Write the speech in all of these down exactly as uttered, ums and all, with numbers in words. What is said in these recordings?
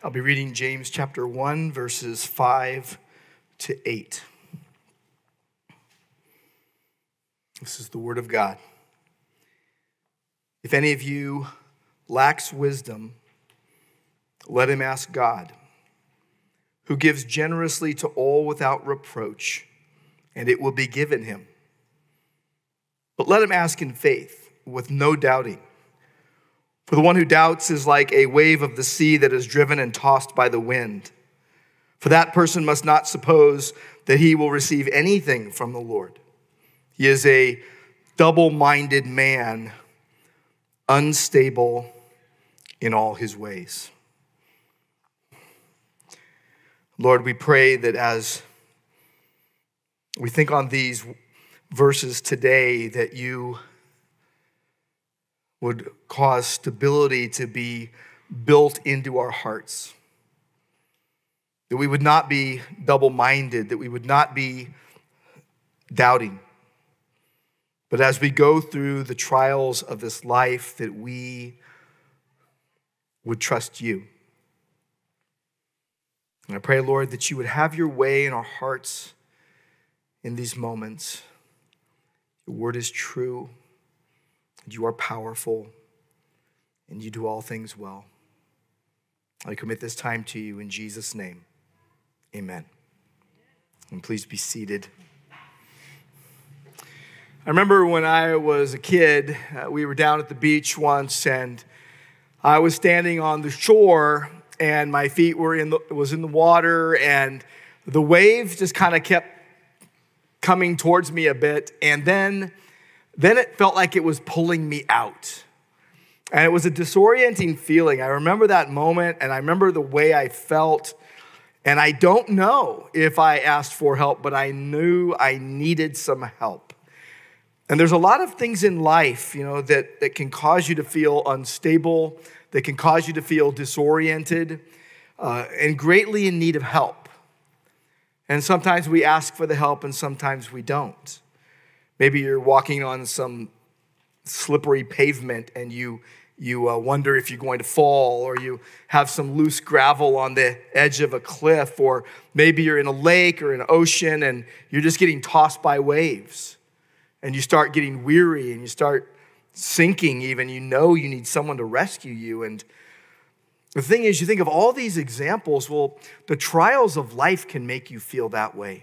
I'll be reading James chapter one, verses five to eight. This is the word of God. If any of you lacks wisdom, let him ask God, who gives generously to all without reproach, and it will be given him. But let him ask in faith, with no doubting. For the one who doubts is like a wave of the sea that is driven and tossed by the wind. For that person must not suppose that he will receive anything from the Lord. He is a double-minded man, unstable in all his ways. Lord, we pray that as we think on these verses today, that you would cause stability to be built into our hearts. That we would not be double-minded, that we would not be doubting. But as we go through the trials of this life, that we would trust you. And I pray, Lord, that you would have your way in our hearts in these moments. Your word is true. You are powerful, and you do all things well. I commit this time to you in Jesus' name. Amen. And please be seated. I remember when I was a kid, uh, we were down at the beach once, and I was standing on the shore, and my feet were in the was in the water, and the wave just kind of kept coming towards me a bit, and then Then it felt like it was pulling me out. And it was a disorienting feeling. I remember that moment, and I remember the way I felt. And I don't know if I asked for help, but I knew I needed some help. And there's a lot of things in life, you know, that, that can cause you to feel unstable, that can cause you to feel disoriented, uh, and greatly in need of help. And sometimes we ask for the help, and sometimes we don't. Maybe you're walking on some slippery pavement and you you uh, wonder if you're going to fall, or you have some loose gravel on the edge of a cliff, or maybe you're in a lake or an ocean and you're just getting tossed by waves and you start getting weary and you start sinking even. You know you need someone to rescue you. And the thing is, you think of all these examples, well, the trials of life can make you feel that way.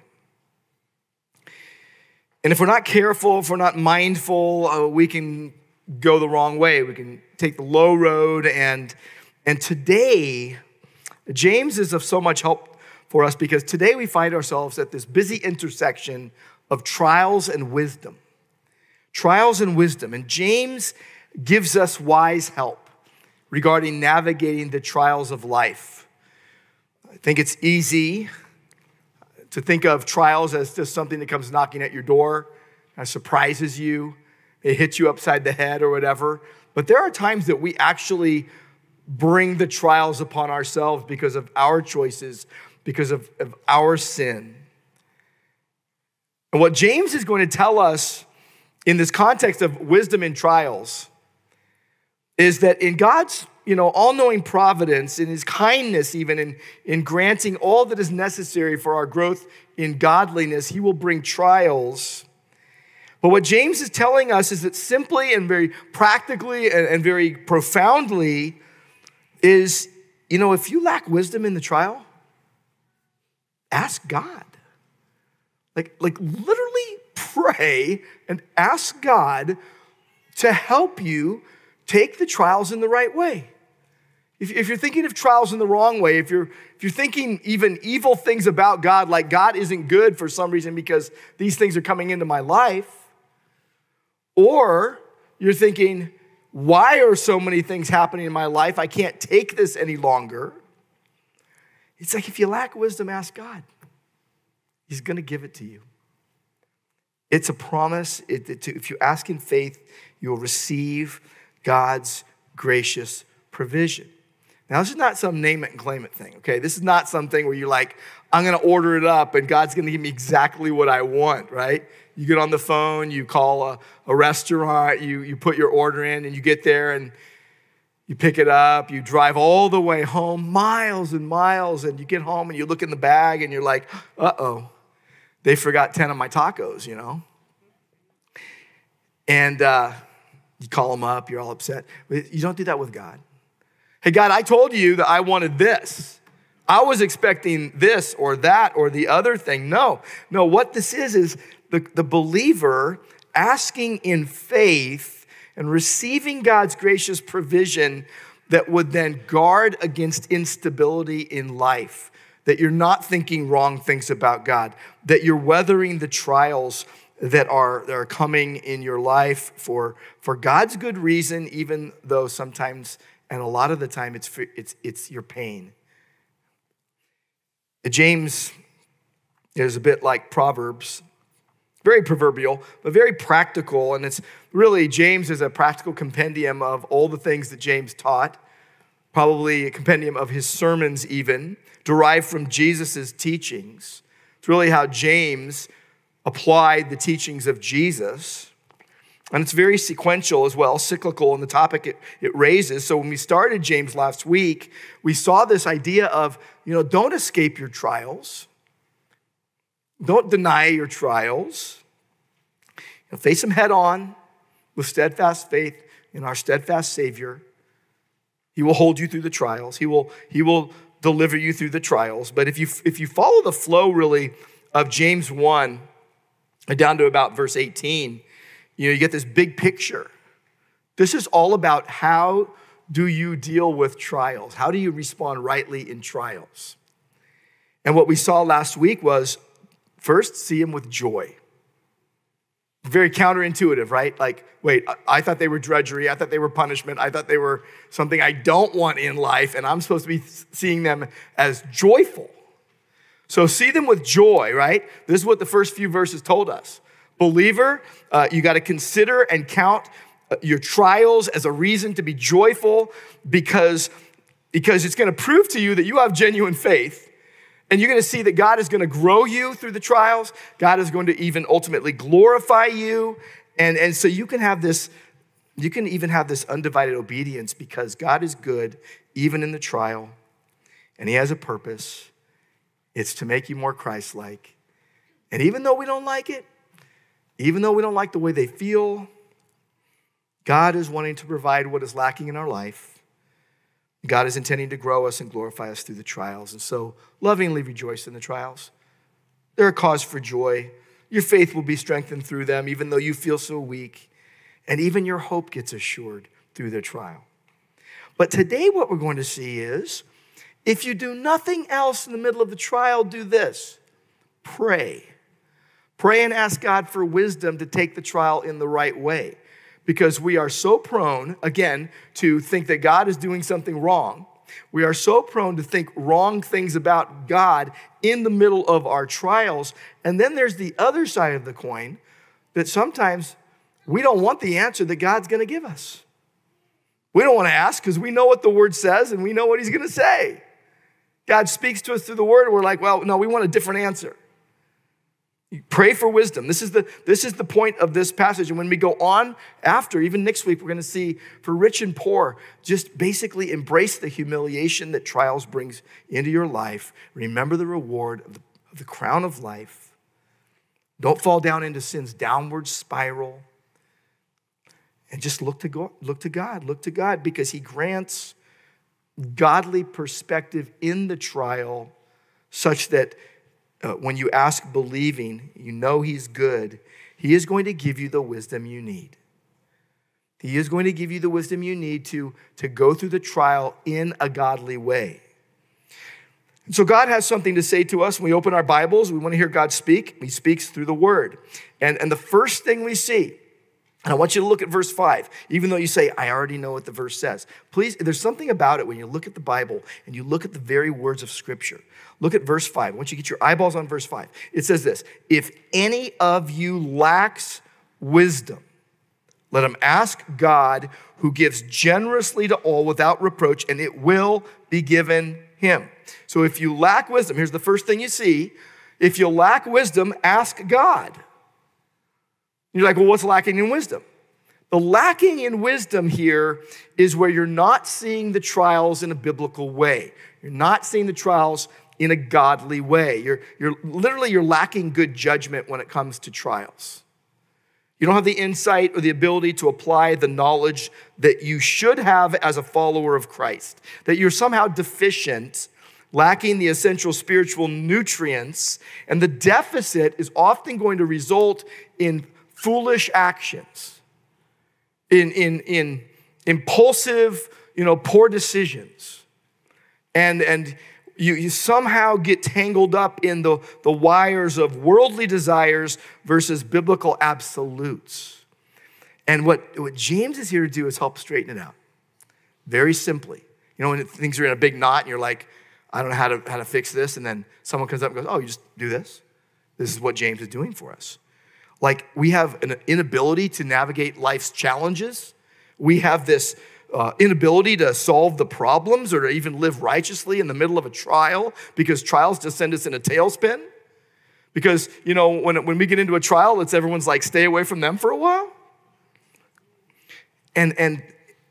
And if we're not careful, if we're not mindful, uh, we can go the wrong way. We can take the low road. And, and today, James is of so much help for us, because today we find ourselves at this busy intersection of trials and wisdom. Trials and wisdom. And James gives us wise help regarding navigating the trials of life. I think it's easy to think of trials as just something that comes knocking at your door and surprises you. It hits you upside the head or whatever. But there are times that we actually bring the trials upon ourselves because of our choices, because of, of our sin. And what James is going to tell us in this context of wisdom in trials is that in God's you know, all-knowing providence, in his kindness even, in, in granting all that is necessary for our growth in godliness, he will bring trials. But what James is telling us is that simply and very practically and, and very profoundly is, you know, if you lack wisdom in the trial, ask God. Like, like literally pray and ask God to help you take the trials in the right way. If, if you're thinking of trials in the wrong way, if you're, if you're thinking even evil things about God, like God isn't good for some reason because these things are coming into my life, or you're thinking, why are so many things happening in my life? I can't take this any longer. It's like if you lack wisdom, ask God. He's going to give it to you. It's a promise. It, it, if you ask in faith, you'll receive God's gracious provision. Now, this is not some name it and claim it thing, okay? This is not something where you're like, I'm going to order it up and God's going to give me exactly what I want, right? You get on the phone, you call a, a restaurant, you, you put your order in and you get there and You pick it up, you drive all the way home, miles and miles, and you get home and you look in the bag and you're like, uh-oh, they forgot ten of my tacos, you know? And uh, you call them up, you're all upset. You don't do that with God. Hey, God, I told you that I wanted this. I was expecting this or that or the other thing. No, no, what this is is the, the believer asking in faith and receiving God's gracious provision that would then guard against instability in life, that you're not thinking wrong things about God, that you're weathering the trials that are, that are coming in your life for, for God's good reason, even though sometimes, and a lot of the time, it's, for, it's, it's your pain. James is a bit like Proverbs, very proverbial, but very practical. And it's really, James is a practical compendium of all the things that James taught, probably a compendium of his sermons even, derived from Jesus' teachings. It's really how James applied the teachings of Jesus. And it's very sequential as well, cyclical in the topic it, it raises. So when we started James last week, we saw this idea of, you know, don't escape your trials. Don't deny your trials. You know, face them head on with steadfast faith in our steadfast Savior. He will hold you through the trials. He will, he will deliver you through the trials. But if you, if you follow the flow really of James one down to about verse eighteen, you know, you get this big picture. This is all about how do you deal with trials? How do you respond rightly in trials? And what we saw last week was, first, see them with joy. Very counterintuitive, right? Like, wait, I thought they were drudgery. I thought they were punishment. I thought they were something I don't want in life, and I'm supposed to be seeing them as joyful. So see them with joy, right? This is what the first few verses told us. Believer, uh, you got to consider and count your trials as a reason to be joyful because, because it's going to prove to you that you have genuine faith. And you're going to see that God is going to grow you through the trials. God is going to even ultimately glorify you. And, and so you can have this, you can even have this undivided obedience because God is good even in the trial. And he has a purpose. It's to make you more Christ-like. And even though we don't like it, even though we don't like the way they feel, God is wanting to provide what is lacking in our life. God is intending to grow us and glorify us through the trials. And so lovingly rejoice in the trials. They're a cause for joy. Your faith will be strengthened through them, even though you feel so weak. And even your hope gets assured through their trial. But today what we're going to see is, if you do nothing else in the middle of the trial, do this. Pray. Pray and ask God for wisdom to take the trial in the right way. Because we are so prone, again, to think that God is doing something wrong. We are so prone to think wrong things about God in the middle of our trials. And then there's the other side of the coin that sometimes we don't want the answer that God's going to give us. We don't want to ask because we know what the word says and we know what he's going to say. God speaks to us through the word and we're like, well, no, we want a different answer. Pray for wisdom. This is the this is the point of this passage. And when we go on after, even next week, we're going to see for rich and poor, just basically embrace the humiliation that trials brings into your life. Remember the reward of the, of the crown of life. Don't fall down into sin's downward spiral. And just look to God, look to God, look to God, because he grants godly perspective in the trial such that Uh, when you ask believing, you know he's good, he is going to give you the wisdom you need. He is going to give you the wisdom you need to, to go through the trial in a godly way. And so God has something to say to us. When we open our Bibles, we want to hear God speak. He speaks through the word. And, and the first thing we see, and I want you to look at verse five, even though you say, I already know what the verse says. Please, there's something about it when you look at the Bible and you look at the very words of Scripture. Look at verse five. I want you to get your eyeballs on verse five. It says this, if any of you lacks wisdom, let him ask God who gives generously to all without reproach, and it will be given him. So if you lack wisdom, here's the first thing you see. If you lack wisdom, ask God. You're like, well, what's lacking in wisdom? The lacking in wisdom here is where you're not seeing the trials in a biblical way. You're not seeing the trials in a godly way. You're, you're literally, you're lacking good judgment when it comes to trials. You don't have the insight or the ability to apply the knowledge that you should have as a follower of Christ. That you're somehow deficient, lacking the essential spiritual nutrients, and the deficit is often going to result in foolish actions, in, in, in impulsive, you know, poor decisions. And, and you, you somehow get tangled up in the, the wires of worldly desires versus biblical absolutes. And what, what James is here to do is help straighten it out. Very simply. You know, when things are in a big knot and you're like, I don't know how to, how to fix this. And then someone comes up and goes, oh, you just do this. This is what James is doing for us. Like, we have an inability to navigate life's challenges. We have this uh, inability to solve the problems or to even live righteously in the middle of a trial because trials just send us in a tailspin. Because, you know, when, when we get into a trial, it's everyone's like, stay away from them for a while. And, and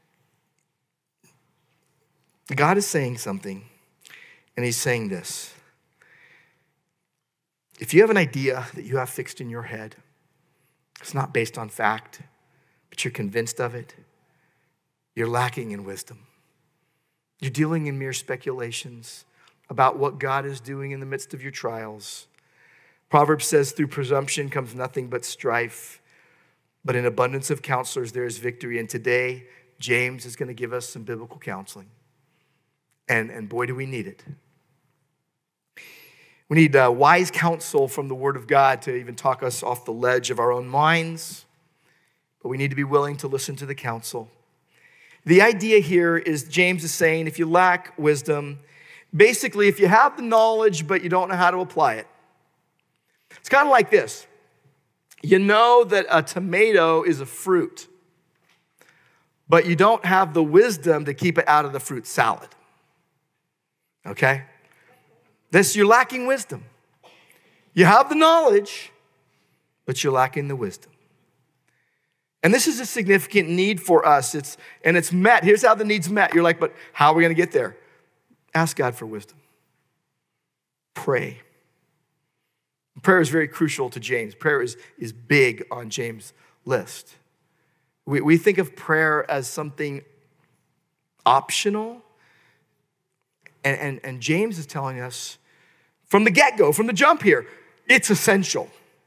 God is saying something, and he's saying this. If you have an idea that you have fixed in your head, it's not based on fact, but you're convinced of it, you're lacking in wisdom. You're dealing in mere speculations about what God is doing in the midst of your trials. Proverbs says, through presumption comes nothing but strife, but in abundance of counselors there is victory. And today, James is going to give us some biblical counseling. And, and boy, do we need it. We need uh, wise counsel from the Word of God to even talk us off the ledge of our own minds. But we need to be willing to listen to the counsel. The idea here is James is saying if you lack wisdom, basically if you have the knowledge but you don't know how to apply it. It's kind of like this. You know that a tomato is a fruit, but you don't have the wisdom to keep it out of the fruit salad. Okay? This, you're lacking wisdom. You have the knowledge, but you're lacking the wisdom. And this is a significant need for us. It's, and it's met. Here's how the need's met. You're like, but how are we going to get there? Ask God for wisdom. Pray. Prayer is very crucial to James. Prayer is, is big on James' list. We, we think of prayer as something optional. And, and, and James is telling us from the get-go, from the jump here, it's essential.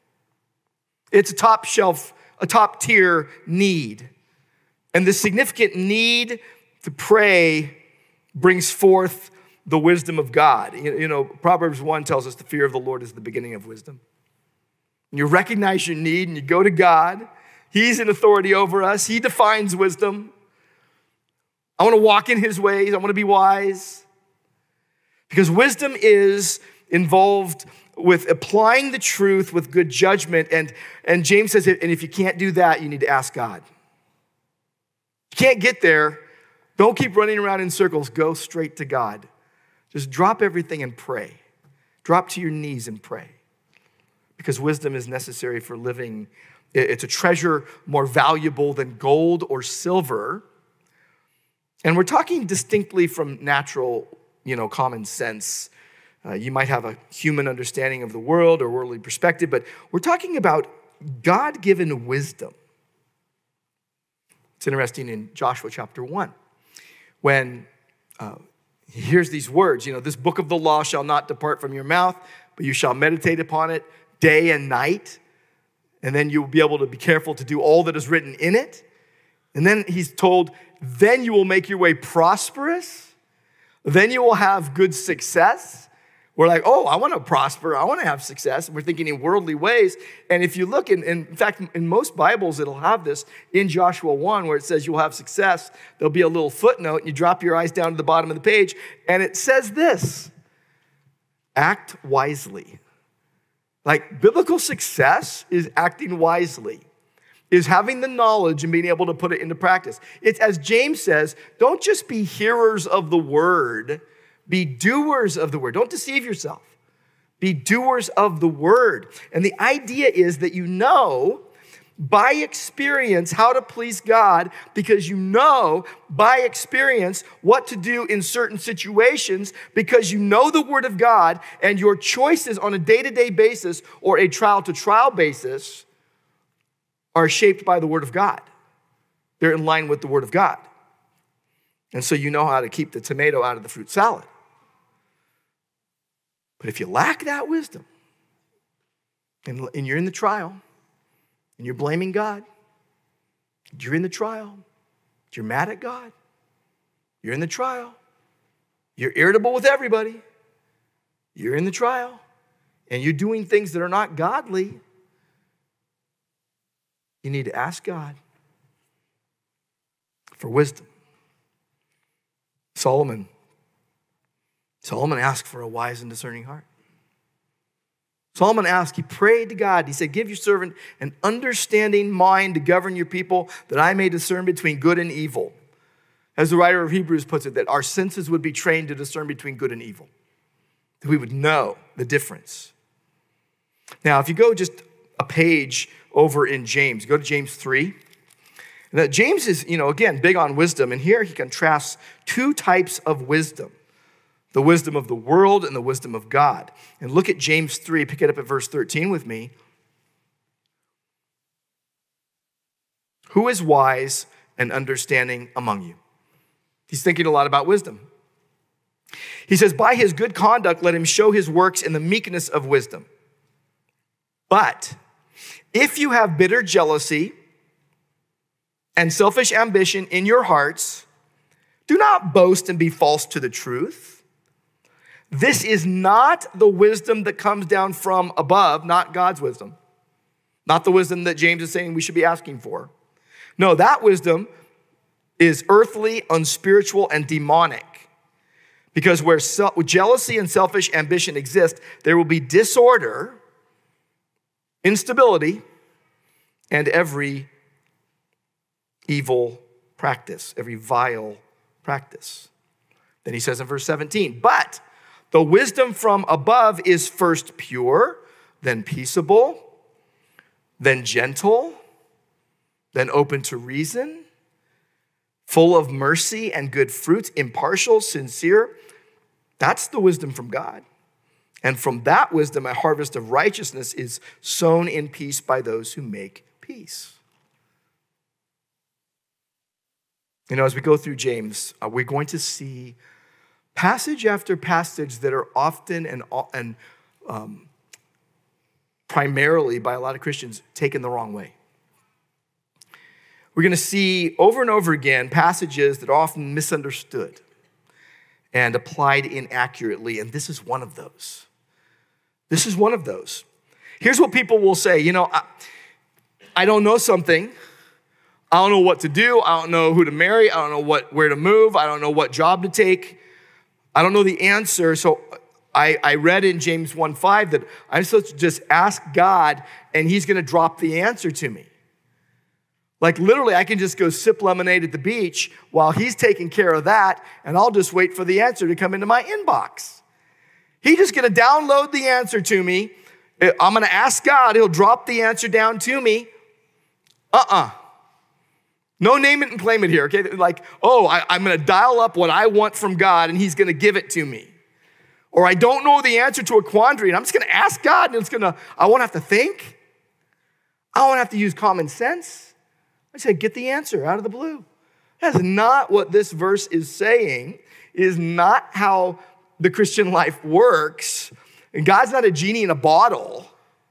It's a top shelf, a top tier need. And the significant need to pray brings forth the wisdom of God. You, you know, Proverbs one tells us the fear of the Lord is the beginning of wisdom. And you recognize your need and you go to God. He's in authority over us. He defines wisdom. I want to walk in his ways. I want to be wise. Because wisdom is involved with applying the truth with good judgment. And, and James says, and if you can't do that, you need to ask God. If you can't get there, don't keep running around in circles. Go straight to God. Just drop everything and pray. Drop to your knees and pray. Because wisdom is necessary for living. It's a treasure more valuable than gold or silver. And we're talking distinctly from natural, you know, common sense. Uh, you might have a human understanding of the world or worldly perspective, but we're talking about God-given wisdom. It's interesting in Joshua chapter one, when uh, he hears these words, you know, this book of the law shall not depart from your mouth, but you shall meditate upon it day and night, and then you'll be able to be careful to do all that is written in it. And then he's told, then you will make your way prosperous, then you will have good success. We're like, oh, I want to prosper. I want to have success. We're thinking in worldly ways. And if you look, in, in fact, in most Bibles, it'll have this in Joshua one where it says you'll have success. There'll be a little footnote. And you drop your eyes down to the bottom of the page. And it says this, act wisely. Like biblical success is acting wisely, is having the knowledge and being able to put it into practice. It's as James says, don't just be hearers of the word, be doers of the word. Don't deceive yourself. Be doers of the word. And the idea is that you know by experience how to please God, because you know by experience what to do in certain situations, because you know the Word of God, and your choices on a day-to-day basis or a trial-to-trial basis are shaped by the Word of God. They're in line with the Word of God. And so you know how to keep the tomato out of the fruit salad. But if you lack that wisdom, and, and you're in the trial, and you're blaming God, you're in the trial, you're mad at God, you're in the trial, you're irritable with everybody, you're in the trial, and you're doing things that are not godly, you need to ask God for wisdom. Solomon, Solomon asked for a wise and discerning heart. Solomon asked, he prayed to God. He said, give your servant an understanding mind to govern your people, that I may discern between good and evil. As the writer of Hebrews puts it, that our senses would be trained to discern between good and evil. That we would know the difference. Now, if you go just a page over in James, go to James three. Now, James is, you know, again, big on wisdom. And here he contrasts two types of wisdom. The wisdom of the world and the wisdom of God. And look at James three, pick it up at verse thirteen with me. Who is wise and understanding among you? He's thinking a lot about wisdom. He says, by his good conduct, let him show his works in the meekness of wisdom. But if you have bitter jealousy and selfish ambition in your hearts, do not boast and be false to the truth. This is not the wisdom that comes down from above, not God's wisdom. Not the wisdom that James is saying we should be asking for. No, that wisdom is earthly, unspiritual, and demonic. Because where jealousy and selfish ambition exist, there will be disorder, instability, and every evil practice, every vile practice. Then he says in verse seventeen, but the wisdom from above is first pure, then peaceable, then gentle, then open to reason, full of mercy and good fruits, impartial, sincere. That's the wisdom from God. And from that wisdom, a harvest of righteousness is sown in peace by those who make peace. You know, as we go through James, uh, we're going to see passage after passage that are often and, and um, primarily by a lot of Christians taken the wrong way. We're going to see over and over again passages that are often misunderstood and applied inaccurately, and this is one of those. This is one of those. Here's what people will say, you know, I, I don't know something. I don't know what to do. I don't know who to marry. I don't know what where to move. I don't know what job to take. I don't know the answer. So I, I read in James one five that I'm supposed to just ask God and he's going to drop the answer to me. Like literally, I can just go sip lemonade at the beach while he's taking care of that, and I'll just wait for the answer to come into my inbox. He's just going to download the answer to me. I'm going to ask God. He'll drop the answer down to me. Uh-uh. No name it and claim it here, okay? Like, oh, I, I'm going to dial up what I want from God, and he's going to give it to me. Or I don't know the answer to a quandary, and I'm just going to ask God, and it's going to, I won't have to think. I won't have to use common sense. I said, get the answer out of the blue. That's not what this verse is saying. It is not how the Christian life works. And God's not a genie in a bottle.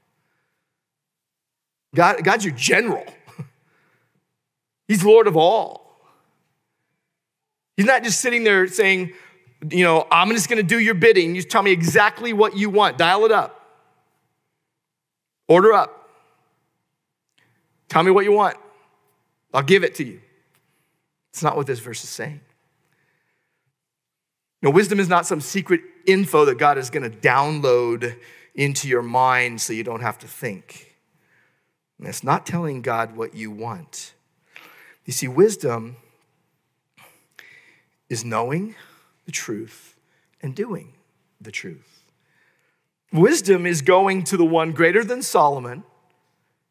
God, God's your general. He's Lord of all. He's not just sitting there saying, you know, I'm just going to do your bidding. You just tell me exactly what you want. Dial it up. Order up. Tell me what you want. I'll give it to you. It's not what this verse is saying. No, wisdom is not some secret info that God is going to download into your mind so you don't have to think. And it's not telling God what you want. You see, wisdom is knowing the truth and doing the truth. Wisdom is going to the one greater than Solomon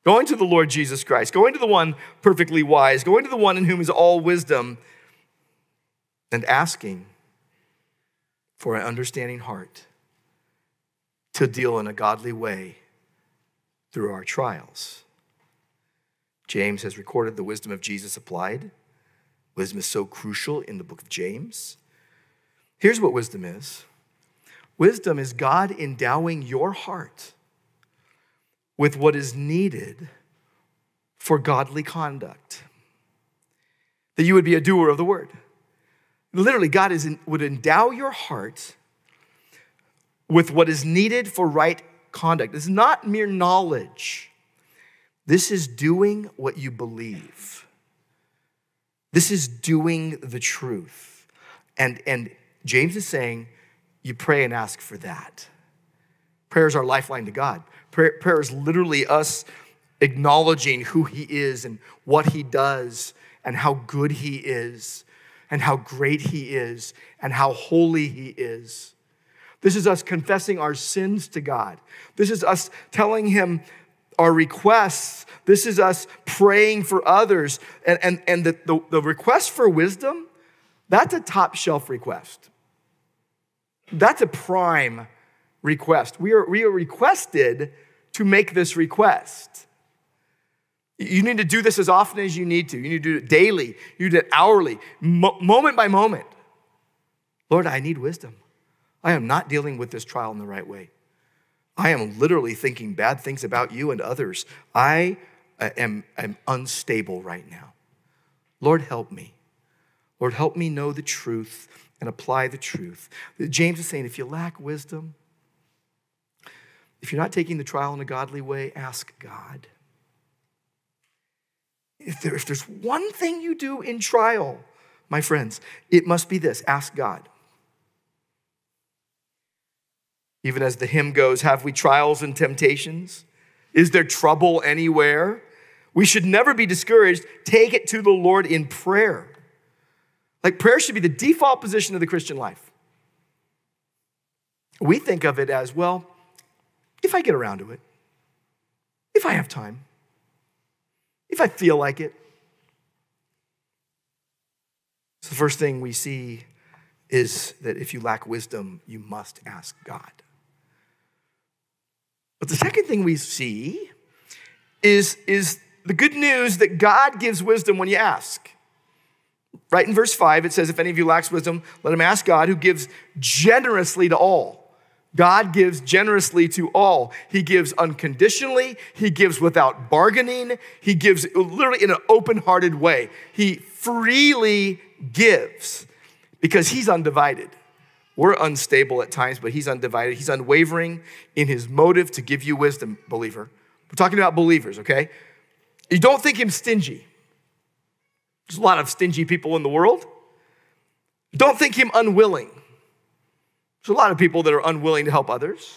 Going to the Lord Jesus Christ, going to the one perfectly wise, going to the one in whom is all wisdom, and asking for an understanding heart to deal in a godly way through our trials. James has recorded the wisdom of Jesus applied. Wisdom is so crucial in the book of James. Here's what wisdom is. Wisdom is God endowing your heart with what is needed for godly conduct. That you would be a doer of the word. Literally, God is in, would endow your heart with what is needed for right conduct. This is not mere knowledge. This is doing what you believe. This is doing the truth. And, and James is saying, you pray and ask for that. Prayer is our lifeline to God. Prayer, prayer is literally us acknowledging who he is and what he does and how good he is and how great he is and how holy he is. This is us confessing our sins to God. This is us telling him our requests. This is us praying for others. And, and, and the, the, the request for wisdom, that's a top shelf request. That's a prime request. We are, we are requested to make this request. You need to do this as often as you need to. You need to do it daily. You do it hourly, mo- moment by moment. Lord, I need wisdom. I am not dealing with this trial in the right way. I am literally thinking bad things about you and others. I am, am unstable right now. Lord, help me. Lord, help me know the truth and apply the truth. James is saying, if you lack wisdom, if you're not taking the trial in a godly way, ask God. If, there, if there's one thing you do in trial, my friends, it must be this: ask God. Even as the hymn goes, have we trials and temptations? Is there trouble anywhere? We should never be discouraged. Take it to the Lord in prayer. Like, prayer should be the default position of the Christian life. We think of it as, well, if I get around to it, if I have time, if I feel like it. So the first thing we see is that if you lack wisdom, you must ask God. But the second thing we see is, is the good news that God gives wisdom when you ask. Right in verse five, it says, if any of you lacks wisdom, let him ask God, who gives generously to all. God gives generously to all. He gives unconditionally. He gives without bargaining. He gives literally in an open-hearted way. He freely gives because he's undivided. We're unstable at times, but he's undivided. He's unwavering in his motive to give you wisdom, believer. We're talking about believers, okay? You don't think him stingy. There's a lot of stingy people in the world. Don't think him unwilling. There's a lot of people that are unwilling to help others.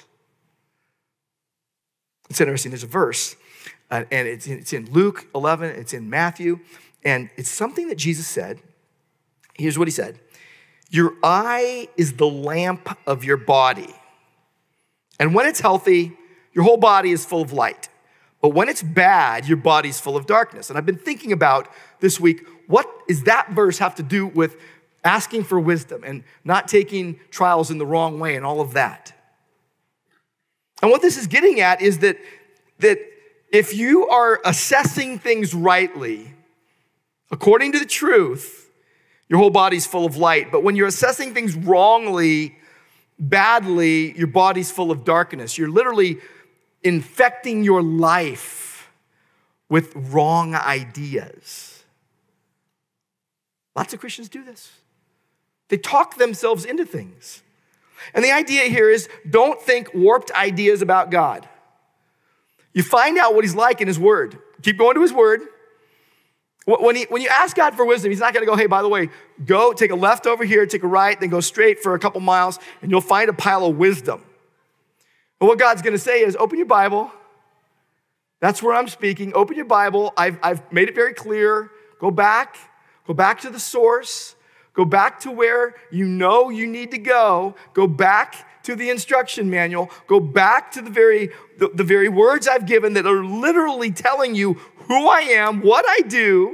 It's interesting. There's a verse, uh, and it's in, it's in Luke eleven. It's in Matthew, and it's something that Jesus said. Here's what he said. Your eye is the lamp of your body. And when it's healthy, your whole body is full of light. But when it's bad, your body's full of darkness. And I've been thinking about this week, what does that verse have to do with asking for wisdom and not taking trials in the wrong way and all of that? And what this is getting at is that, that if you are assessing things rightly, according to the truth, your whole body's full of light. But when you're assessing things wrongly, badly, your body's full of darkness. You're literally infecting your life with wrong ideas. Lots of Christians do this. They talk themselves into things. And the idea here is don't think warped ideas about God. You find out what he's like in his word. Keep going to his word. When, he, when you ask God for wisdom, he's not going to go, hey, by the way, go take a left over here, take a right, then go straight for a couple miles, and you'll find a pile of wisdom. And what God's going to say is, open your Bible. That's where I'm speaking. Open your Bible. I've, I've made it very clear. Go back. Go back to the source. Go back to where you know you need to go. Go back to the instruction manual. Go back to the very, the, the very words I've given that are literally telling you who I am, what I do.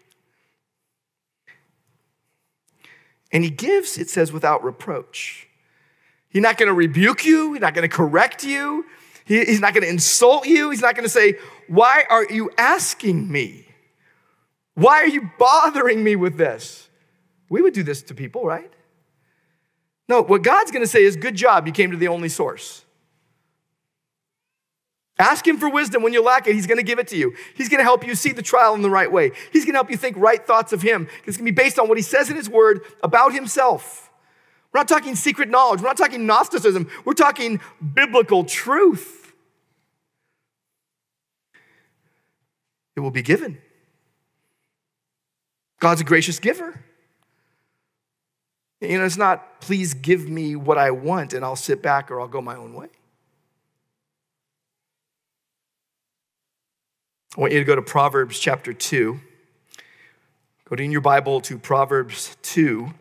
And he gives, it says, without reproach. He's not going to rebuke you. He's not going to correct you. He, he's not going to insult you. He's not going to say, why are you asking me? Why are you bothering me with this? We would do this to people, right? No, what God's going to say is, good job, you came to the only source. Ask him for wisdom when you lack it. He's going to give it to you. He's going to help you see the trial in the right way. He's going to help you think right thoughts of him. It's going to be based on what he says in his word about himself. We're not talking secret knowledge. We're not talking Gnosticism. We're talking biblical truth. It will be given. God's a gracious giver. You know, it's not, please give me what I want and I'll sit back or I'll go my own way. I want you to go to Proverbs chapter two. Go to in your Bible to Proverbs two.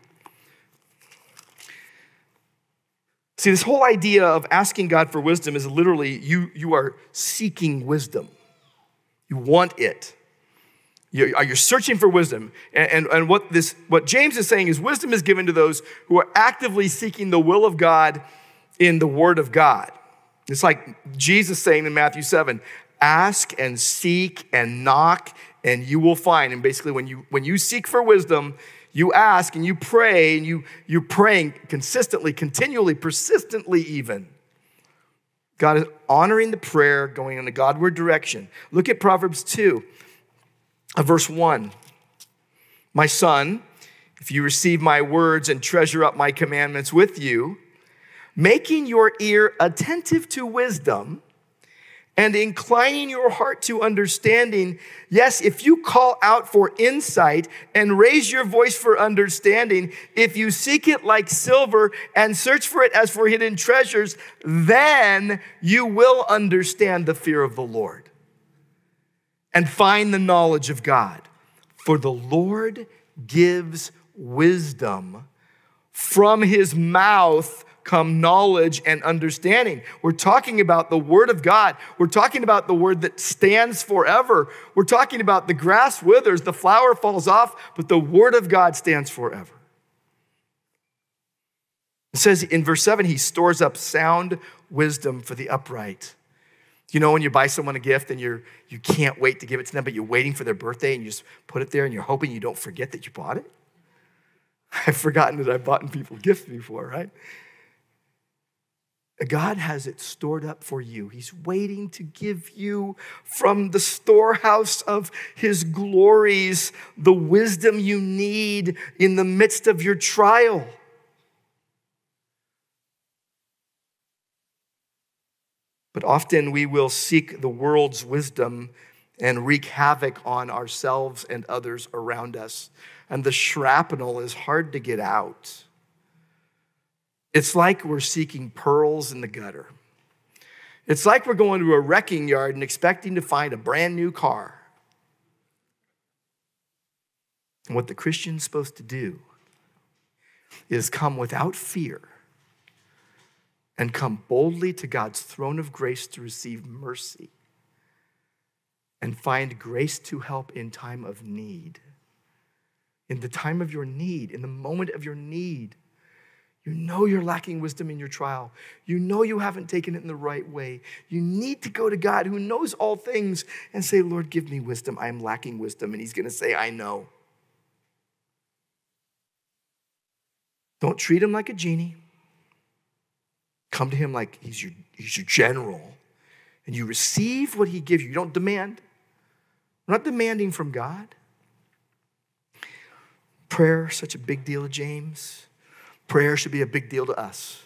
See, this whole idea of asking God for wisdom is literally you, you are seeking wisdom. You want it. You're, you're searching for wisdom. And, and, and what, this, what James is saying is wisdom is given to those who are actively seeking the will of God in the word of God. It's like Jesus saying in Matthew seven, ask and seek and knock and you will find. And basically when you, when you seek for wisdom, you ask and you pray and you, you're praying consistently, continually, persistently even. God is honoring the prayer, going in the Godward direction. Look at Proverbs two. Verse one, my son, if you receive my words and treasure up my commandments with you, making your ear attentive to wisdom and inclining your heart to understanding, yes, if you call out for insight and raise your voice for understanding, if you seek it like silver and search for it as for hidden treasures, then you will understand the fear of the Lord and find the knowledge of God. For the Lord gives wisdom. From his mouth come knowledge and understanding. We're talking about the word of God. We're talking about the word that stands forever. We're talking about the grass withers, the flower falls off, but the word of God stands forever. It says in verse seven, he stores up sound wisdom for the upright. You know when you buy someone a gift and you're, you can't wait to give it to them, but you're waiting for their birthday and you just put it there and you're hoping you don't forget that you bought it? I've forgotten that I've bought people gifts before, right? God has it stored up for you. He's waiting to give you from the storehouse of his glories the wisdom you need in the midst of your trial. But often we will seek the world's wisdom and wreak havoc on ourselves and others around us. And the shrapnel is hard to get out. It's like we're seeking pearls in the gutter. It's like we're going to a wrecking yard and expecting to find a brand new car. And what the Christian's supposed to do is come without fear and come boldly to God's throne of grace to receive mercy and find grace to help in time of need. In the time of your need, in the moment of your need, you know you're lacking wisdom in your trial. You know you haven't taken it in the right way. You need to go to God who knows all things and say, Lord, give me wisdom. I am lacking wisdom. And he's going to say, I know. Don't treat him like a genie. Come to him like he's your, he's your general. And you receive what he gives you. You don't demand. We're not demanding from God. Prayer, such a big deal to James. Prayer should be a big deal to us.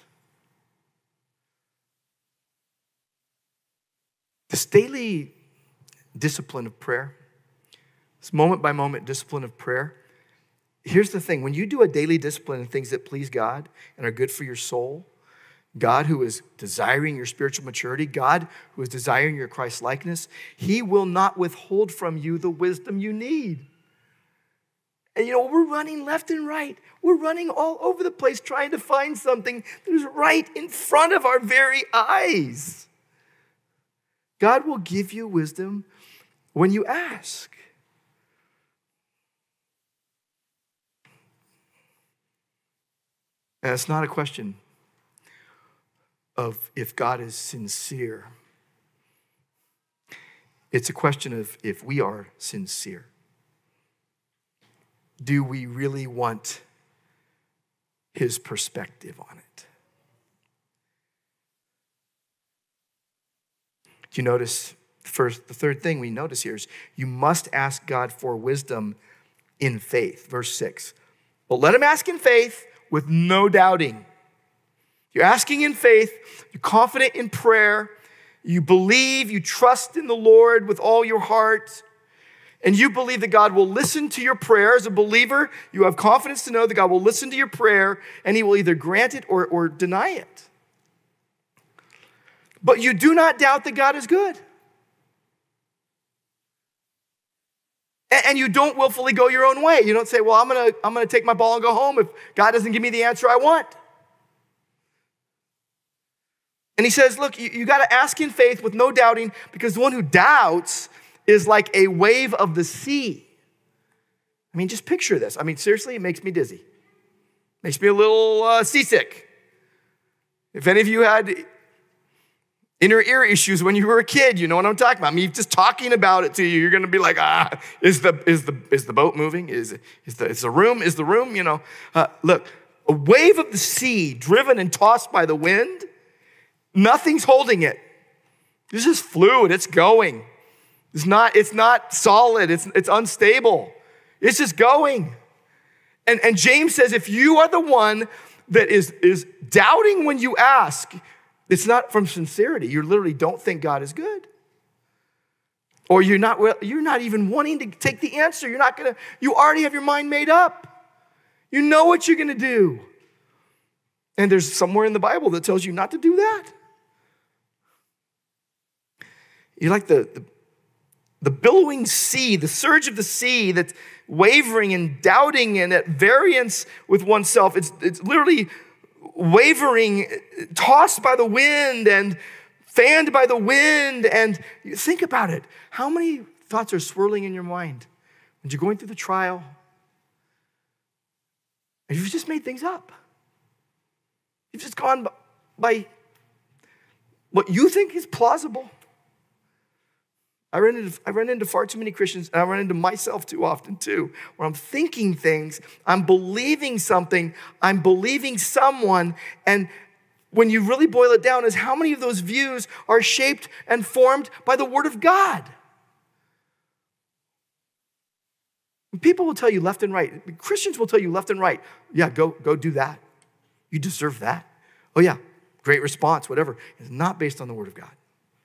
This daily discipline of prayer, this moment-by-moment discipline of prayer, here's the thing. When you do a daily discipline in things that please God and are good for your soul, God who is desiring your spiritual maturity, God who is desiring your Christ-likeness, he will not withhold from you the wisdom you need. And you know, we're running left and right. We're running all over the place trying to find something that is right in front of our very eyes. God will give you wisdom when you ask. And it's not a question of if God is sincere. It's a question of if we are sincere. Do we really want his perspective on it? Do you notice first, the third thing we notice here is you must ask God for wisdom in faith. Verse six. But let him ask in faith with no doubting. You're asking in faith, you're confident in prayer, you believe, you trust in the Lord with all your heart, and you believe that God will listen to your prayer. As a believer, you have confidence to know that God will listen to your prayer and he will either grant it or, or deny it. But you do not doubt that God is good. And, and you don't willfully go your own way. You don't say, well, I'm gonna, I'm gonna take my ball and go home if God doesn't give me the answer I want. And he says, look, you, you gotta ask in faith with no doubting, because the one who doubts is like a wave of the sea. I mean, just picture this. I mean, seriously, it makes me dizzy. Makes me a little uh, seasick. If any of you had inner ear issues when you were a kid, you know what I'm talking about. I mean, just talking about it to you, you're gonna be like, ah, is the is the is the boat moving? Is is the is the room? Is the room? You know, uh, look, a wave of the sea, driven and tossed by the wind. Nothing's holding it. This is fluid. It's going. It's not, it's not solid. It's, it's unstable. It's just going. And, and James says, if you are the one that is, is doubting when you ask, it's not from sincerity. You literally don't think God is good. Or you're not, you're not even wanting to take the answer. You're not gonna, you already have your mind made up. You know what you're gonna do. And there's somewhere in the Bible that tells you not to do that. You're like the, the The billowing sea, the surge of the sea that's wavering and doubting and at variance with oneself. It's, it's literally wavering, tossed by the wind and fanned by the wind. And you think about it. How many thoughts are swirling in your mind when you're going through the trial? And you've just made things up. You've just gone by what you think is plausible. I run, into, I run into far too many Christians, and I run into myself too often too, where I'm thinking things, I'm believing something, I'm believing someone, and when you really boil it down is how many of those views are shaped and formed by the Word of God? People will tell you left and right. Christians will tell you left and right, yeah, go, go do that. You deserve that. Oh yeah, great response, whatever. It's not based on the Word of God.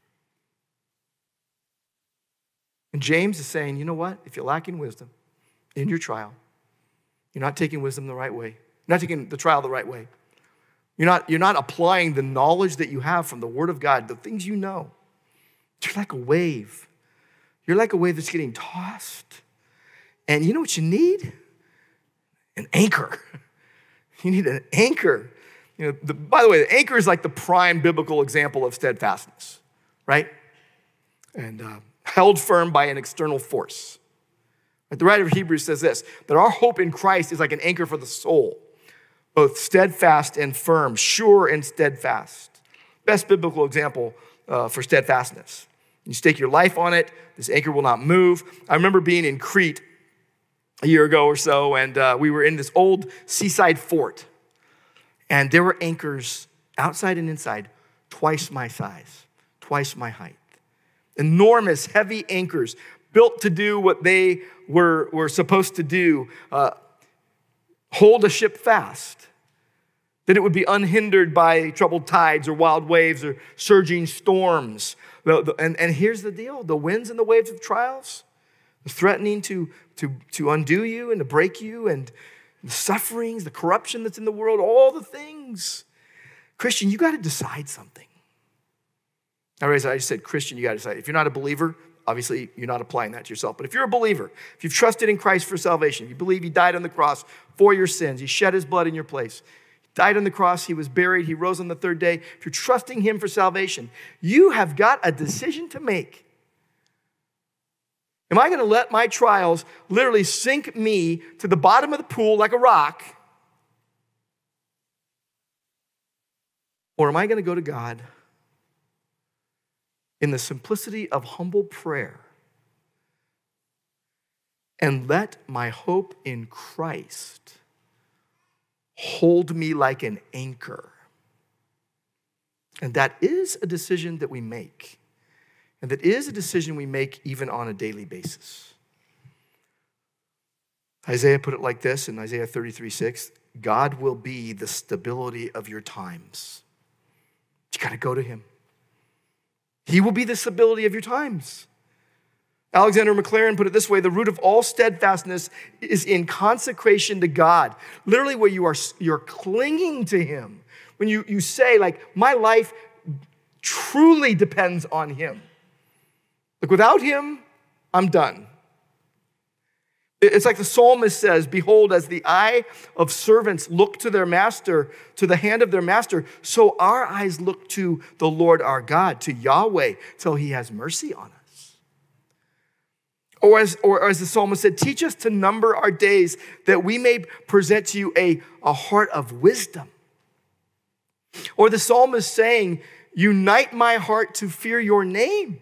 And James is saying, you know what? If you're lacking wisdom in your trial, you're not taking wisdom the right way. You're not taking the trial the right way. You're not, you're not applying the knowledge that you have from the Word of God, the things you know. You're like a wave. You're like a wave that's getting tossed. And you know what you need? An anchor. You need an anchor. You know, the, by the way, the anchor is like the prime biblical example of steadfastness, right? And uh, held firm by an external force. The writer of Hebrews says this, that our hope in Christ is like an anchor for the soul, both steadfast and firm, sure and steadfast. Best biblical example uh, for steadfastness. You stake your life on it, this anchor will not move. I remember being in Crete a year ago or so, and uh, we were in this old seaside fort, and there were anchors outside and inside, twice my size, twice my height. Enormous, heavy anchors built to do what they were, were supposed to do, uh, hold a ship fast, that it would be unhindered by troubled tides or wild waves or surging storms. The, the, and, and here's the deal, the winds and the waves of trials, threatening to, to, to undo you and to break you, and the sufferings, the corruption that's in the world, all the things. Christian, you got to decide something. I just said, Christian, you got to decide. If you're not a believer, obviously you're not applying that to yourself, but if you're a believer, if you've trusted in Christ for salvation, if you believe he died on the cross for your sins, he shed his blood in your place, he died on the cross, he was buried, he rose on the third day. If you're trusting him for salvation, you have got a decision to make. Am I going to let my trials literally sink me to the bottom of the pool like a rock? Or am I going to go to God in the simplicity of humble prayer and let my hope in Christ hold me like an anchor? And that is a decision that we make. And that is a decision we make even on a daily basis. Isaiah put it like this in Isaiah thirty-three six, God will be the stability of your times. You got to go to him. He will be the stability of your times. Alexander Maclaren put it this way, the root of all steadfastness is in consecration to God. Literally where you are you're clinging to him. When you, you say, like, my life truly depends on him. Like, without him, I'm done. It's like the psalmist says, behold, as the eye of servants look to their master, to the hand of their master, so our eyes look to the Lord our God, to Yahweh, till he has mercy on us. Or as, or as the psalmist said, teach us to number our days that we may present to you a, a heart of wisdom. Or the psalmist saying, unite my heart to fear your name.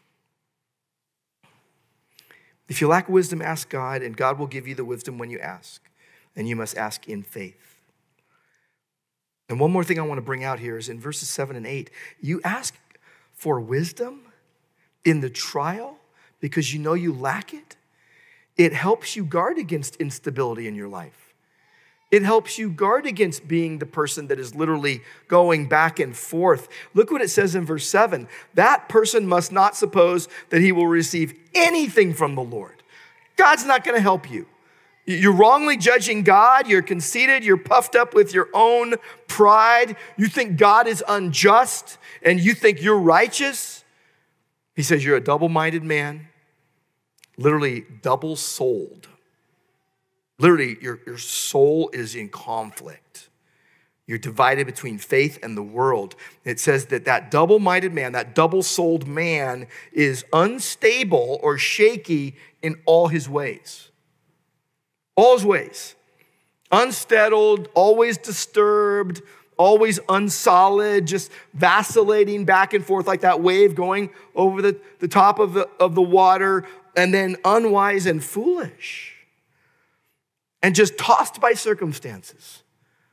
If you lack wisdom, ask God, and God will give you the wisdom when you ask. And you must ask in faith. And one more thing I want to bring out here is in verses seven and eight. You ask for wisdom in the trial because you know you lack it. It helps you guard against instability in your life. It helps you guard against being the person that is literally going back and forth. Look what it says in verse seven. That person must not suppose that he will receive anything from the Lord. God's not going to help you. You're wrongly judging God. You're conceited. You're puffed up with your own pride. You think God is unjust and you think you're righteous. He says you're a double-minded man, literally double-souled. Literally, your, your soul is in conflict. You're divided between faith and the world. It says that that double-minded man, that double-souled man is unstable or shaky in all his ways. All his ways. Unsettled, always disturbed, always unsolid, just vacillating back and forth like that wave going over the, the top of the, of the water, and then unwise and foolish. And just tossed by circumstances.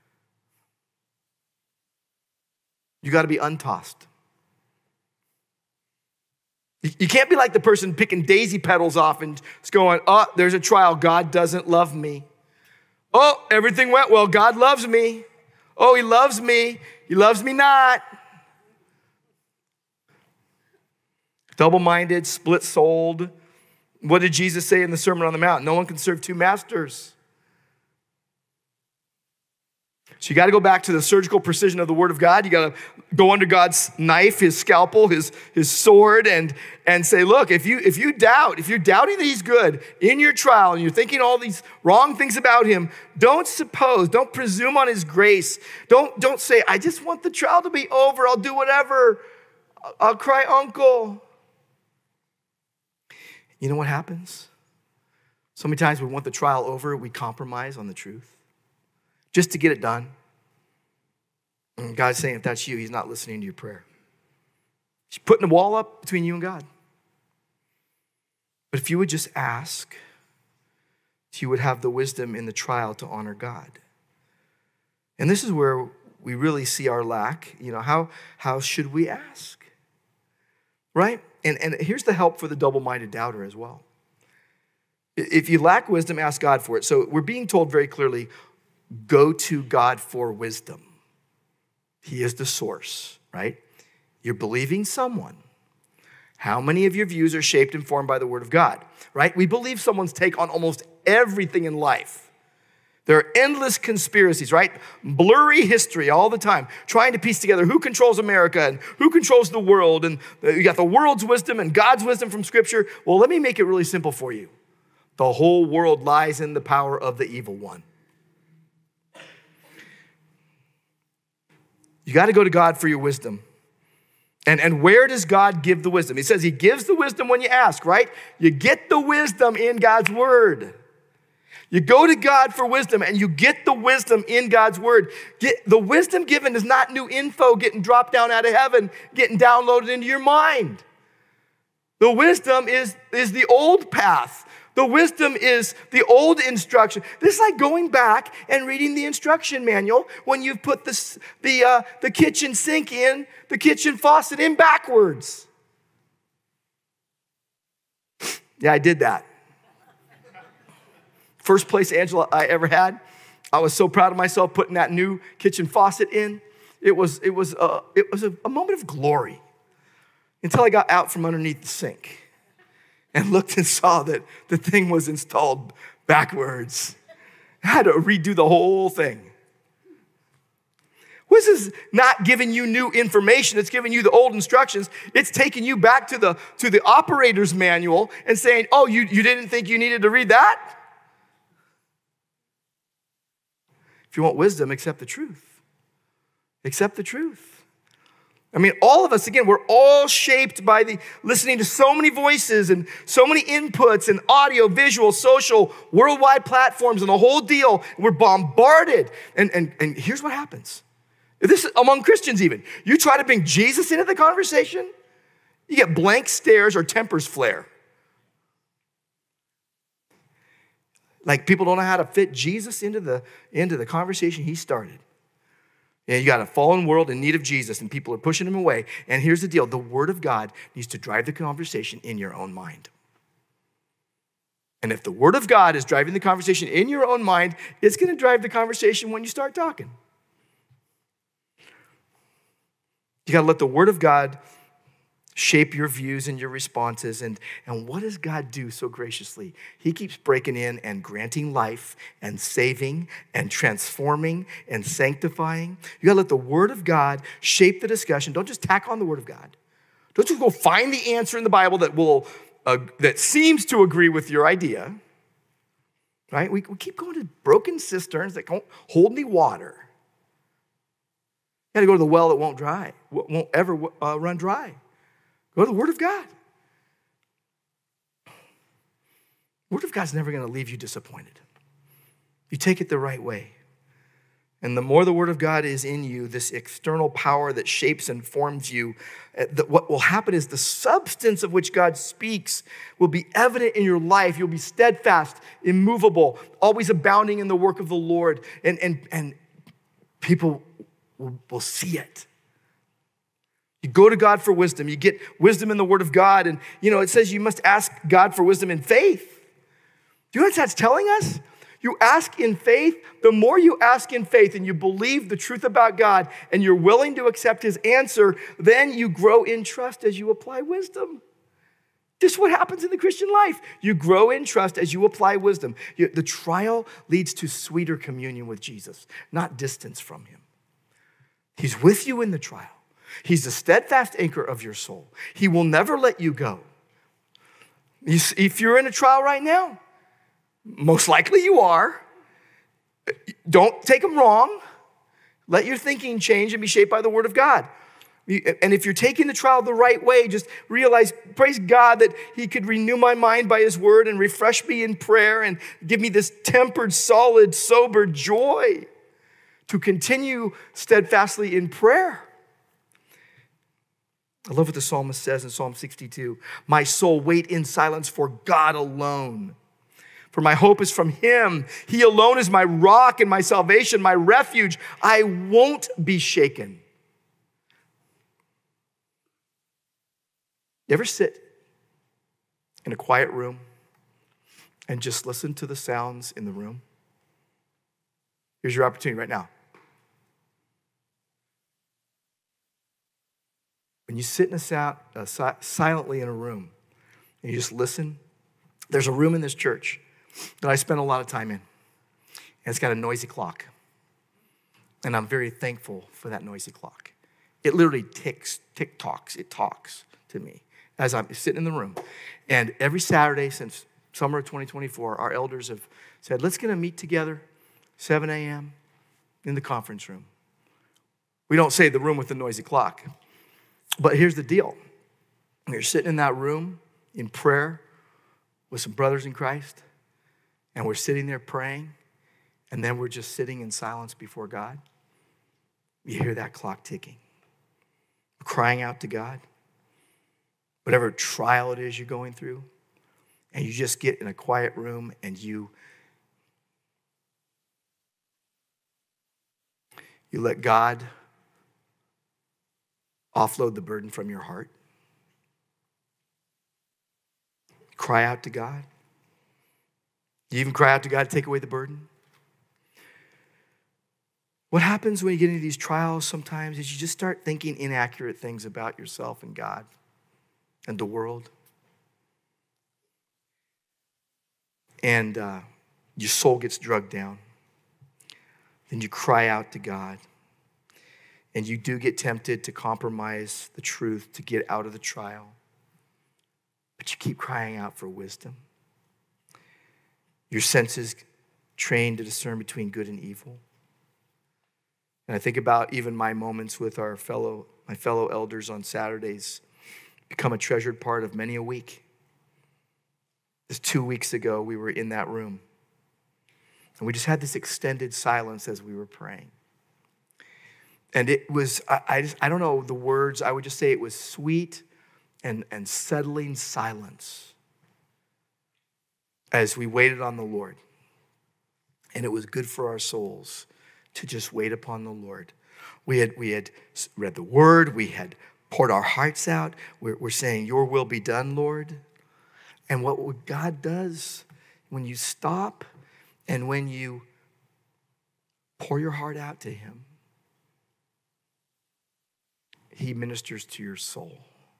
You got to be untossed. You can't be like the person picking daisy petals off and just going, oh, there's a trial. God doesn't love me. Oh, everything went well. God loves me. Oh, he loves me. He loves me not. Double-minded, split-souled. What did Jesus say in the Sermon on the Mount? No one can serve two masters. So you got to go back to the surgical precision of the Word of God. You got to go under God's knife, his scalpel, his, his sword, and, and say, look, if you, if you doubt, if you're doubting that he's good in your trial and you're thinking all these wrong things about him, don't suppose, don't presume on his grace. Don't, don't say, I just want the trial to be over. I'll do whatever. I'll, I'll cry uncle. You know what happens? So many times we want the trial over, we compromise on the truth. Just to get it done. And God's saying, if that's you, he's not listening to your prayer. He's putting a wall up between you and God. But if you would just ask, you would have the wisdom in the trial to honor God. And this is where we really see our lack. You know, how, how should we ask? Right? And, and here's the help for the double-minded doubter as well. If you lack wisdom, ask God for it. So we're being told very clearly, go to God for wisdom. He is the source, right? You're believing someone. How many of your views are shaped and formed by the Word of God, right? We believe someone's take on almost everything in life. There are endless conspiracies, right? Blurry history all the time, trying to piece together who controls America and who controls the world. And you got the world's wisdom and God's wisdom from Scripture. Well, let me make it really simple for you. The whole world lies in the power of the evil one. You got to go to God for your wisdom. And, and where does God give the wisdom? He says he gives the wisdom when you ask, right? You get the wisdom in God's word. You go to God for wisdom and you get the wisdom in God's word. Get, the wisdom given is not new info getting dropped down out of heaven, getting downloaded into your mind. The wisdom is, is the old path. The wisdom is the old instruction. This is like going back and reading the instruction manual when you've put the, the, uh, the kitchen sink in, the kitchen faucet in backwards. Yeah, I did that. First place Angela I ever had. I was so proud of myself putting that new kitchen faucet in. It was, it was, a, it was a, a moment of glory until I got out from underneath the sink and looked and saw that the thing was installed backwards. I had to redo the whole thing. This is not giving you new information. It's giving you the old instructions. It's taking you back to the, to the operator's manual and saying, oh, you, you didn't think you needed to read that? If you want wisdom, accept the truth. Accept the truth. I mean, all of us, again, we're all shaped by the listening to so many voices and so many inputs and audio, visual, social, worldwide platforms and the whole deal. We're bombarded. And, and, and here's what happens. This is among Christians even. You try to bring Jesus into the conversation, you get blank stares or tempers flare. Like people don't know how to fit Jesus into the, into the conversation he started. And you got a fallen world in need of Jesus, and people are pushing him away. And here's the deal. The word of God needs to drive the conversation in your own mind. And if the word of God is driving the conversation in your own mind, it's going to drive the conversation when you start talking. You got to let the word of God shape your views and your responses. And, and what does God do so graciously? He keeps breaking in and granting life and saving and transforming and sanctifying. You gotta let the word of God shape the discussion. Don't just tack on the word of God. Don't just go find the answer in the Bible that will uh, that seems to agree with your idea. Right? We, we keep going to broken cisterns that don't hold any water. You gotta go to the well that won't dry, won't ever uh, run dry. Go to the Word of God. The Word of God's never going to leave you disappointed. You take it the right way. And the more the Word of God is in you, this external power that shapes and forms you, what will happen is the substance of which God speaks will be evident in your life. You'll be steadfast, immovable, always abounding in the work of the Lord. And, and, and people will, will see it. You go to God for wisdom. You get wisdom in the word of God. And, you know, it says you must ask God for wisdom in faith. Do you know what that's telling us? You ask in faith. The more you ask in faith and you believe the truth about God and you're willing to accept his answer, then you grow in trust as you apply wisdom. This is what happens in the Christian life. You grow in trust as you apply wisdom. You, the trial leads to sweeter communion with Jesus, not distance from him. He's with you in the trial. He's the steadfast anchor of your soul. He will never let you go. If you're in a trial right now, most likely you are. Don't take them wrong. Let your thinking change and be shaped by the word of God. And if you're taking the trial the right way, just realize, praise God that he could renew my mind by his word and refresh me in prayer and give me this tempered, solid, sober joy to continue steadfastly in prayer. I love what the psalmist says in Psalm sixty-two. My soul, wait in silence for God alone. For my hope is from him. He alone is my rock and my salvation, my refuge. I won't be shaken. You ever sit in a quiet room and just listen to the sounds in the room? Here's your opportunity right now. When you sit in a sound, uh, si- silently in a room and you just listen, there's a room in this church that I spend a lot of time in. and it's got a noisy clock. And I'm very thankful for that noisy clock. It literally ticks, tick talks, it talks to me as I'm sitting in the room. And every Saturday since summer of twenty twenty-four, our elders have said, let's get a meet together, seven a.m. in the conference room. We don't say the room with the noisy clock. But here's the deal. You're sitting in that room in prayer with some brothers in Christ, and we're sitting there praying, and then we're just sitting in silence before God. You hear that clock ticking. Crying out to God. Whatever trial it is you're going through, and you just get in a quiet room and you you let God offload the burden from your heart. Cry out to God. You even cry out to God to take away the burden. What happens when you get into these trials sometimes is you just start thinking inaccurate things about yourself and God and the world. And uh, your soul gets drugged down. Then you cry out to God. And you do get tempted to compromise the truth to get out of the trial. But you keep crying out for wisdom. Your senses trained to discern between good and evil. And I think about even my moments with our fellow, my fellow elders on Saturdays become a treasured part of many a week. Just two weeks ago, we were in that room. And we just had this extended silence as we were praying. And it was, I, I just, I don't know the words, I would just say it was sweet and, and settling silence as we waited on the Lord. And it was good for our souls to just wait upon the Lord. We had, we had read the word, we had poured our hearts out. We're, we're saying, your will be done, Lord. And what God does when you stop and when you pour your heart out to him, he ministers to your soul.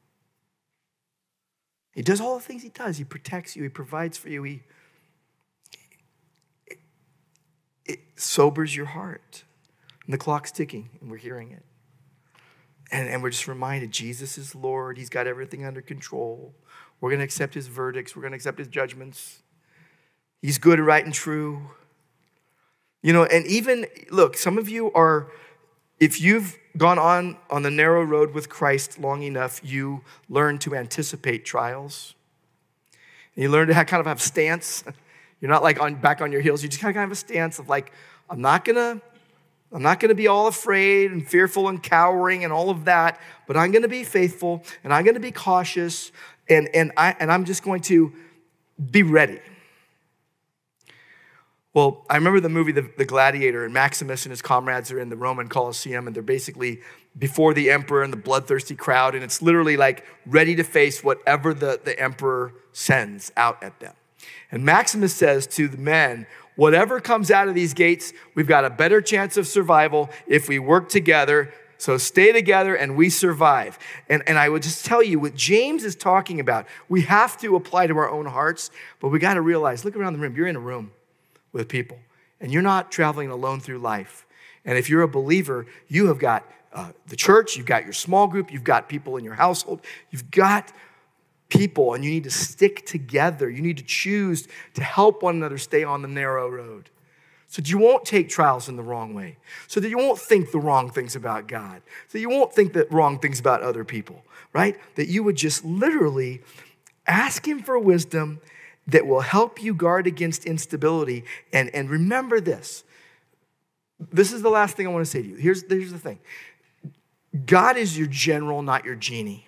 He does all the things he does. He protects you. He provides for you. He it, it sobers your heart. And the clock's ticking, and we're hearing it. And, and we're just reminded, Jesus is Lord. He's got everything under control. We're going to accept his verdicts. We're going to accept his judgments. He's good, right, and true. You know, and even, look, some of you are, if you've gone on on the narrow road with Christ long enough, you learn to anticipate trials. And you learn to have, kind of have stance. You're not like on back on your heels. You just kind of have a stance of like, I'm not going to, I'm not going to be all afraid and fearful and cowering and all of that, but I'm going to be faithful and I'm going to be cautious and, and, I, and I'm just going to be ready. Well, I remember the movie The, the Gladiator, and Maximus and his comrades are in the Roman Colosseum, and they're basically before the emperor and the bloodthirsty crowd, and it's literally like ready to face whatever the, the emperor sends out at them. And Maximus says to the men, whatever comes out of these gates, we've got a better chance of survival if we work together. So stay together and we survive. And, and I would just tell you what James is talking about, we have to apply to our own hearts, but we got to realize, look around the room. You're in a room with people, and you're not traveling alone through life. And if you're a believer, you have got uh, the church, you've got your small group, you've got people in your household, you've got people, and you need to stick together. You need to choose to help one another stay on the narrow road so that you won't take trials in the wrong way, so that you won't think the wrong things about God, so you won't think the wrong things about other people, right? That you would just literally ask him for wisdom that will help you guard against instability. And, and remember this. This is the last thing I want to say to you. Here's, here's the thing. God is your general, not your genie.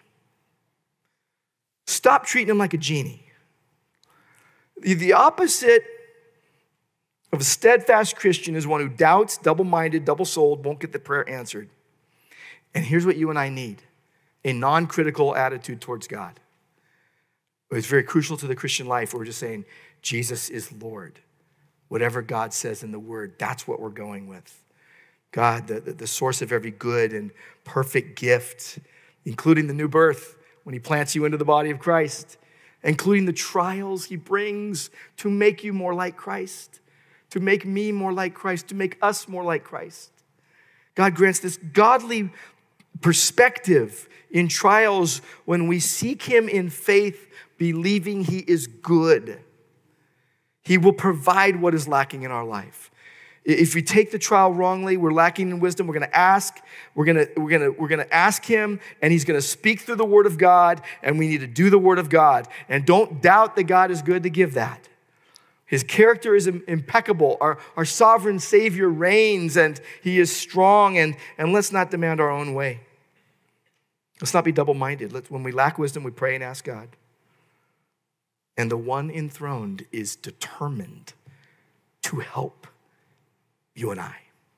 Stop treating him like a genie. The opposite of a steadfast Christian is one who doubts, double-minded, double-souled, won't get the prayer answered. And here's what you and I need. A non-critical attitude towards God. It's very crucial to the Christian life. We're just saying, Jesus is Lord. Whatever God says in the word, that's what we're going with. God, the, the, the source of every good and perfect gift, including the new birth when he plants you into the body of Christ, including the trials he brings to make you more like Christ, to make me more like Christ, to make us more like Christ. God grants this godly perspective in trials when we seek him in faith, believing he is good. He will provide what is lacking in our life. If we take the trial wrongly, we're lacking in wisdom, we're going to ask, we're going to we're going to we're going to ask him, and he's going to speak through the word of God, and we need to do the word of God. And don't doubt that God is good to give that. His character is impeccable. Our, our sovereign Savior reigns, and he is strong, and, and let's not demand our own way. Let's not be double-minded. Let's, when we lack wisdom, we pray and ask God. And the one enthroned is determined to help you and I.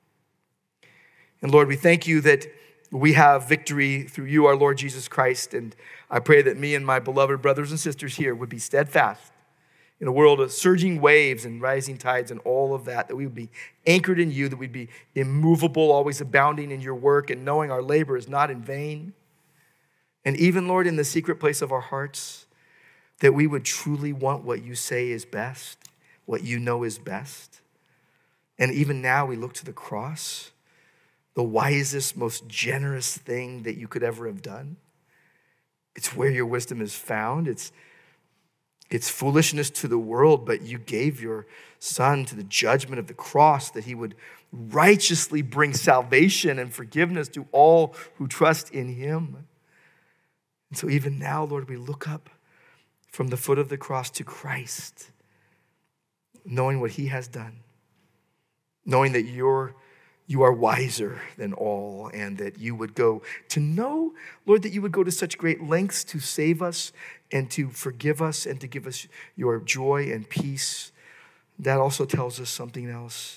And Lord, we thank you that we have victory through you, our Lord Jesus Christ. And I pray that me and my beloved brothers and sisters here would be steadfast in a world of surging waves and rising tides and all of that, that we would be anchored in you, that we'd be immovable, always abounding in your work and knowing our labor is not in vain. And even, Lord, in the secret place of our hearts, that we would truly want what you say is best, what you know is best. And even now we look to the cross, the wisest, most generous thing that you could ever have done. It's where your wisdom is found. It's, it's foolishness to the world, but you gave your son to the judgment of the cross that he would righteously bring salvation and forgiveness to all who trust in him. And so even now, Lord, we look up from the foot of the cross to Christ, knowing what he has done, knowing that you're, you are wiser than all, and that you would go to know, Lord, that you would go to such great lengths to save us and to forgive us and to give us your joy and peace. That also tells us something else.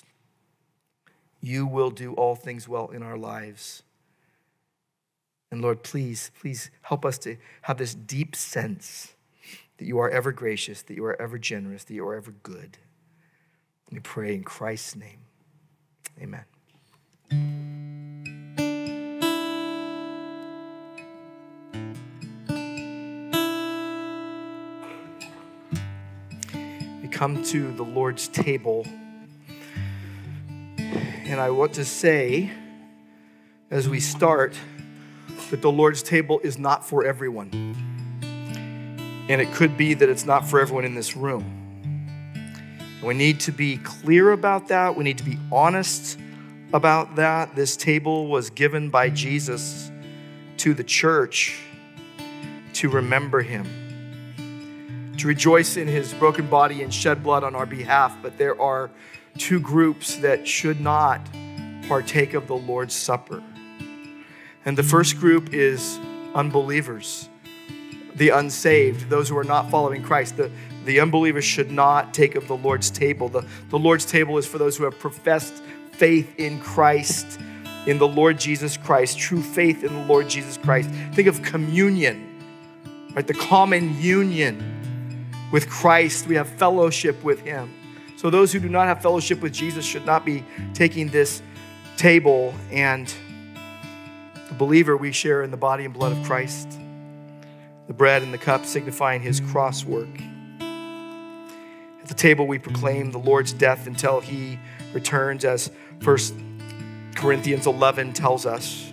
You will do all things well in our lives. And Lord, please, please help us to have this deep sense that you are ever gracious, that you are ever generous, that you are ever good. We pray in Christ's name. Amen. We come to the Lord's table, and I want to say, as we start, that the Lord's table is not for everyone. And it could be that it's not for everyone in this room. We need to be clear about that. We need to be honest about that. This table was given by Jesus to the church to remember him, to rejoice in his broken body and shed blood on our behalf. But there are two groups that should not partake of the Lord's Supper. And the first group is unbelievers, the unsaved, those who are not following Christ. The, the unbelievers should not take of the Lord's table. The, the Lord's table is for those who have professed faith in Christ, in the Lord Jesus Christ, true faith in the Lord Jesus Christ. Think of communion, right? The common union with Christ. We have fellowship with him. So those who do not have fellowship with Jesus should not be taking this table. And the believer, we share in the body and blood of Christ, the bread and the cup signifying his cross work. At the table, we proclaim the Lord's death until he returns, as First Corinthians eleven tells us.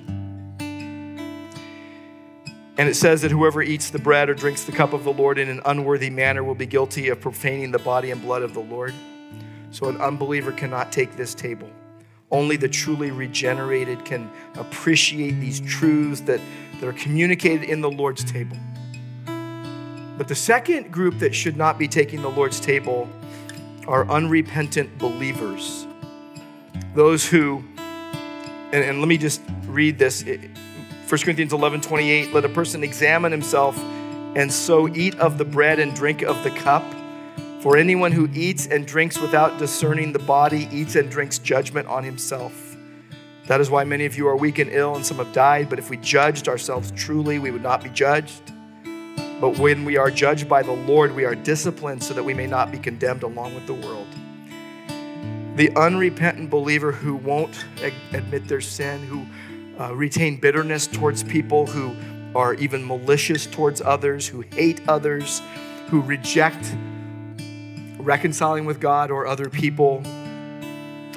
And it says that whoever eats the bread or drinks the cup of the Lord in an unworthy manner will be guilty of profaning the body and blood of the Lord. So an unbeliever cannot take this table. Only the truly regenerated can appreciate these truths that, that are communicated in the Lord's table. But the second group that should not be taking the Lord's table are unrepentant believers. Those who, and, and let me just read this. First Corinthians eleven twenty-eight, let a person examine himself and so eat of the bread and drink of the cup. For anyone who eats and drinks without discerning the body eats and drinks judgment on himself. That is why many of you are weak and ill and some have died. But if we judged ourselves truly, we would not be judged. But when we are judged by the Lord, we are disciplined so that we may not be condemned along with the world. The unrepentant believer who won't admit their sin, who uh, retain bitterness towards people, who are even malicious towards others, who hate others, who reject reconciling with God or other people,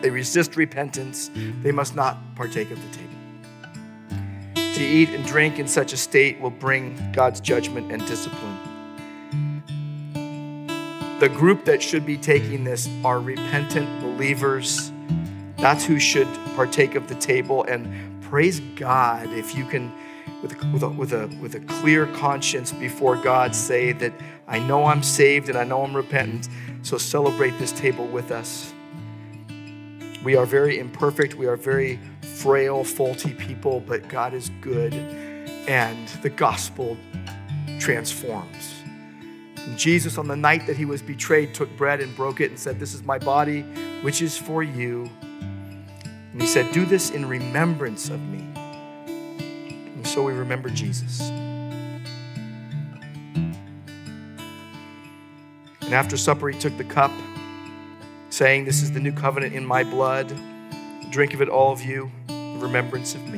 they resist repentance, they must not partake of the table. To eat and drink in such a state will bring God's judgment and discipline. The group that should be taking this are repentant believers. That's who should partake of the table. And praise God if you can, with a, with a, with a, with a clear conscience before God, say that I know I'm saved and I know I'm repentant, so celebrate this table with us. We are very imperfect. We are very frail, faulty people, but God is good, and the gospel transforms. And Jesus, on the night that he was betrayed, took bread and broke it and said, "This is my body, which is for you." And he said, "Do this in remembrance of me." And so we remember Jesus. And after supper, he took the cup, saying, "This is the new covenant in my blood. Drink of it, all of you, in remembrance of me."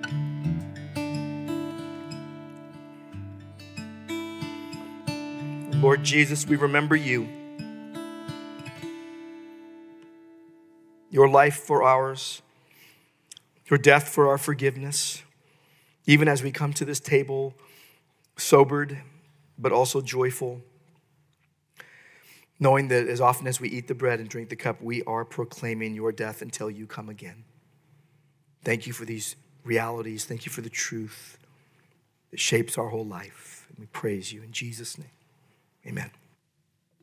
Lord Jesus, we remember you. Your life for ours, your death for our forgiveness, even as we come to this table sobered, but also joyful, knowing that as often as we eat the bread and drink the cup, we are proclaiming your death until you come again. Thank you for these realities. Thank you for the truth that shapes our whole life. And we praise you in Jesus' name. Amen.